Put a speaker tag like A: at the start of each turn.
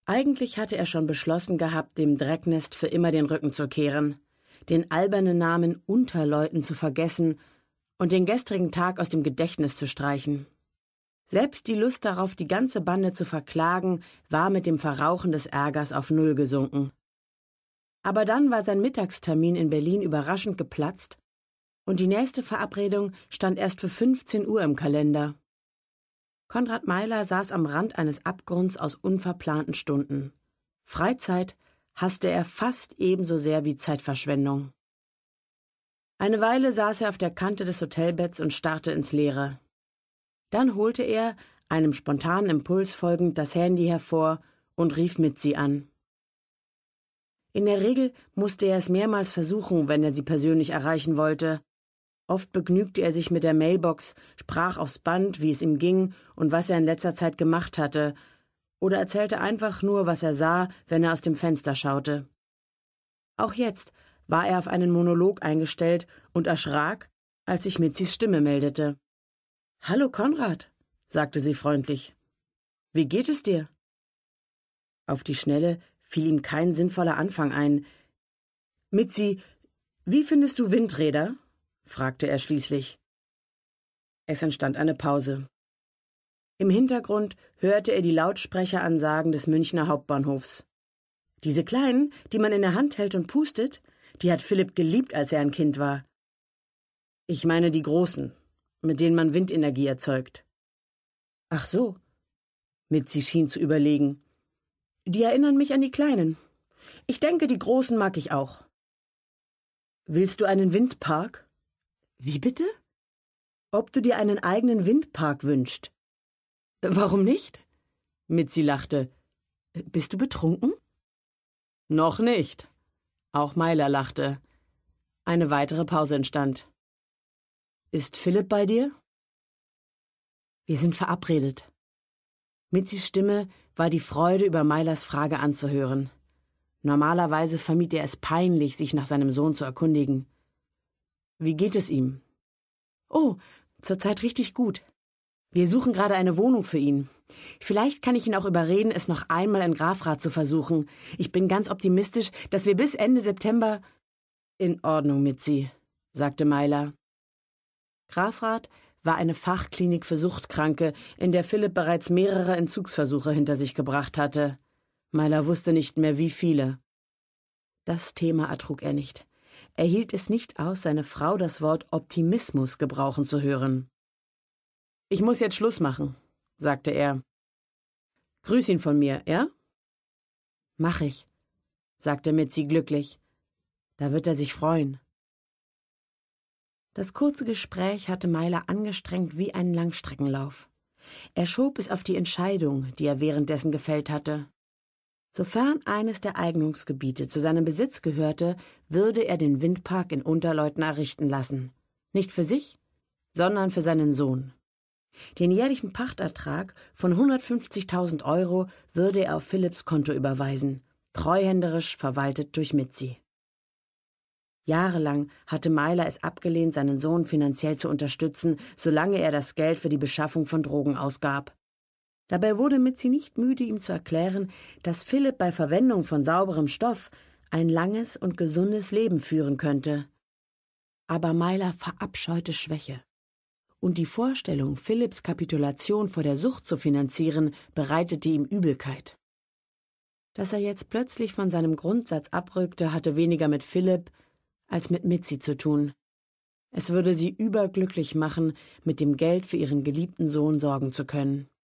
A: Eigentlich hatte er schon beschlossen gehabt, dem Drecknest für immer den Rücken zu kehren, den albernen Namen Unterleuten zu vergessen und den gestrigen Tag aus dem Gedächtnis zu streichen. Selbst die Lust darauf, die ganze Bande zu verklagen, war mit dem Verrauchen des Ärgers auf Null gesunken. Aber dann war sein Mittagstermin in Berlin überraschend geplatzt und die nächste Verabredung stand erst für 15 Uhr im Kalender. Konrad Meiler saß am Rand eines Abgrunds aus unverplanten Stunden. Freizeit hasste er fast ebenso sehr wie Zeitverschwendung. Eine Weile saß er auf der Kante des Hotelbetts und starrte ins Leere. Dann holte er, einem spontanen Impuls folgend, das Handy hervor und rief Mitzi an. In der Regel musste er es mehrmals versuchen, wenn er sie persönlich erreichen wollte. Oft begnügte er sich mit der Mailbox, sprach aufs Band, wie es ihm ging und was er in letzter Zeit gemacht hatte, oder erzählte einfach nur, was er sah, wenn er aus dem Fenster schaute. Auch jetzt war er auf einen Monolog eingestellt und erschrak, als sich Mitzis Stimme meldete. »Hallo Konrad«, sagte sie freundlich. »Wie geht es dir?« Auf die Schnelle fiel ihm kein sinnvoller Anfang ein. »Mitzi, wie findest du Windräder?« fragte er schließlich. Es entstand eine Pause. Im Hintergrund hörte er die Lautsprecheransagen des Münchner Hauptbahnhofs. »Diese kleinen, die man in der Hand hält und pustet, die hat Philipp geliebt, als er ein Kind war. Ich meine die großen, mit denen man Windenergie erzeugt.« »Ach so«, Mitzi schien zu überlegen. »Die erinnern mich an die kleinen. Ich denke, die großen mag ich auch.« »Willst du einen Windpark?« »Wie bitte?« »Ob du dir einen eigenen Windpark wünschst.« »Warum nicht?« Mitzi lachte. »Bist du betrunken?« »Noch nicht.« Auch Meiler lachte. Eine weitere Pause entstand. »Ist Philipp bei dir?« »Wir sind verabredet.« Mitzis Stimme war die Freude, über Meilers Frage anzuhören. Normalerweise vermied er es peinlich, sich nach seinem Sohn zu erkundigen. »Wie geht es ihm?« »Oh, zurzeit richtig gut. Wir suchen gerade eine Wohnung für ihn. Vielleicht kann ich ihn auch überreden, es noch einmal in Grafrath zu versuchen. Ich bin ganz optimistisch, dass wir bis Ende September...« »In Ordnung, Mitzi«, sagte Meiler. Grafrath war eine Fachklinik für Suchtkranke, in der Philipp bereits mehrere Entzugsversuche hinter sich gebracht hatte. Meiler wusste nicht mehr, wie viele. Das Thema ertrug er nicht. Er hielt es nicht aus, seine Frau das Wort Optimismus gebrauchen zu hören. »Ich muss jetzt Schluss machen«, sagte er. »Grüß ihn von mir, ja?« »Mach ich«, sagte Mitzi glücklich. »Da wird er sich freuen.« Das kurze Gespräch hatte Meiler angestrengt wie einen Langstreckenlauf. Er schob es auf die Entscheidung, die er währenddessen gefällt hatte. Sofern eines der Eignungsgebiete zu seinem Besitz gehörte, würde er den Windpark in Unterleuten errichten lassen. Nicht für sich, sondern für seinen Sohn. Den jährlichen Pachtertrag von 150.000 € würde er auf Philipps Konto überweisen, treuhänderisch verwaltet durch Mitzi. Jahrelang hatte Meiler es abgelehnt, seinen Sohn finanziell zu unterstützen, solange er das Geld für die Beschaffung von Drogen ausgab. Dabei wurde Mitzi nicht müde, ihm zu erklären, dass Philipp bei Verwendung von sauberem Stoff ein langes und gesundes Leben führen könnte. Aber Meiler verabscheute Schwäche. Und die Vorstellung, Philipps Kapitulation vor der Sucht zu finanzieren, bereitete ihm Übelkeit. Dass er jetzt plötzlich von seinem Grundsatz abrückte, hatte weniger mit Philipp als mit Mitzi zu tun. Es würde sie überglücklich machen, mit dem Geld für ihren geliebten Sohn sorgen zu können.